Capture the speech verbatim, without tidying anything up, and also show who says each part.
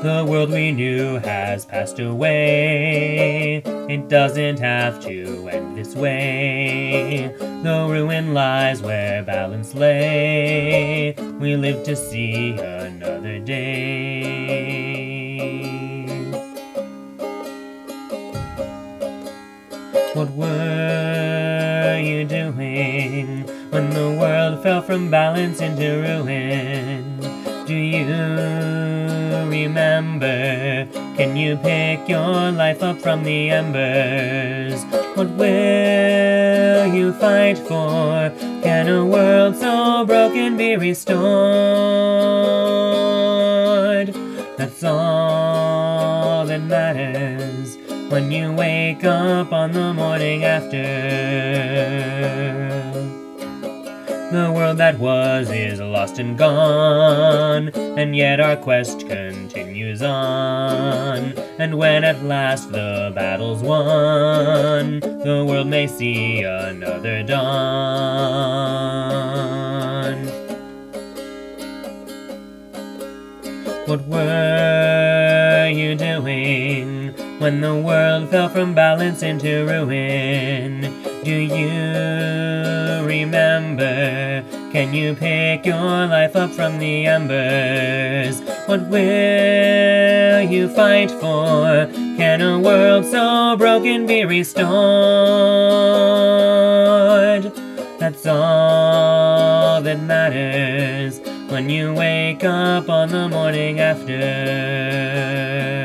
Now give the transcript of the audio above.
Speaker 1: The world we knew has passed away. It doesn't have to end this way. The ruin lies where balance lay. We live to see another day. What were you doing when the world fell from balance into ruin? Do you remember? Can you pick your life up from the embers? What will you fight for? Can a world so broken be restored? That's all that matters when you wake up on the morning after. The world that was is lost and gone, and yet our quest continues on. And when at last the battle's won, the world may see another dawn. What were you doing when the world fell from balance into ruin? Do you remember? Can you pick your life up from the embers? What will you fight for? Can a world so broken be restored? That's all that matters when you wake up on the morning after.